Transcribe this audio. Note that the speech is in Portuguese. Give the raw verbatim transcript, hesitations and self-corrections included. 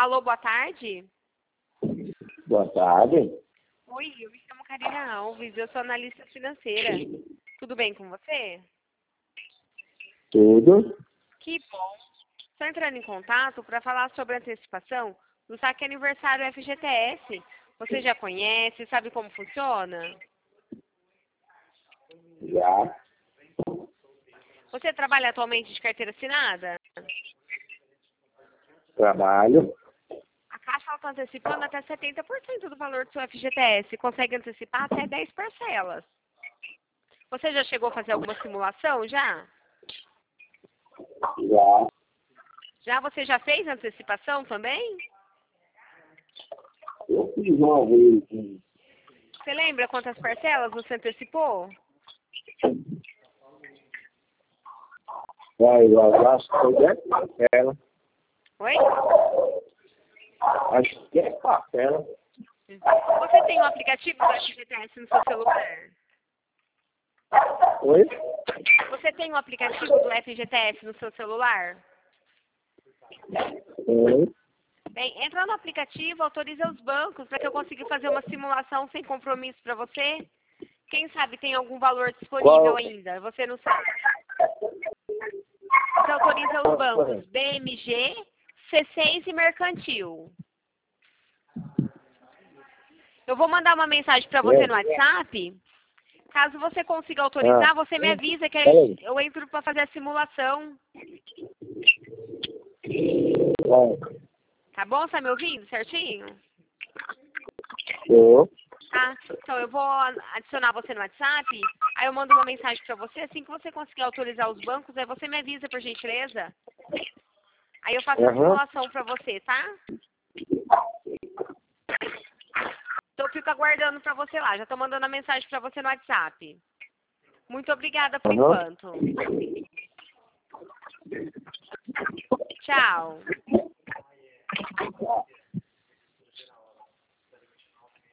Alô, boa tarde. Boa tarde. Oi, eu me chamo Karina Alves, eu sou analista financeira. Tudo bem com você? Tudo? Que bom. Estou entrando em contato para falar sobre a antecipação do saque aniversário F G T S. Você já conhece, sabe como funciona? Já. Você trabalha atualmente de carteira assinada? Trabalho. A Caixa está antecipando até setenta por cento do valor do seu F G T S. Consegue antecipar até dez parcelas. Você já chegou a fazer alguma simulação, já? Já. Já você já fez antecipação também? Eu fiz uma vez. sim. Você lembra quantas parcelas você antecipou? Vai, eu acho que foi dez parcelas. Oi? Acho que é parcela. Você tem um aplicativo do F G T S no seu celular? Oi? Você tem um aplicativo do F G T S no seu celular? Oi? Bem, entra no aplicativo, autoriza os bancos para que eu consiga fazer uma simulação sem compromisso para você. Quem sabe tem algum valor disponível Qual? ainda, você não sabe. Você autoriza os bancos B M G, C seis e Mercantil. Eu vou mandar uma mensagem para você no WhatsApp. Caso você consiga autorizar, Ah. você me avisa que Peraí. eu entro para fazer a simulação. Bom. Tá bom? Tá me ouvindo certinho? Eu. Tá? Então eu vou adicionar você no WhatsApp, aí eu mando uma mensagem pra você, assim que você conseguir autorizar os bancos, aí você me avisa, por gentileza. Aí eu faço a Aham. simulação pra você, tá? Então eu fico aguardando pra você lá, já tô mandando a mensagem pra você no WhatsApp. Muito obrigada por Aham. enquanto. Tchau.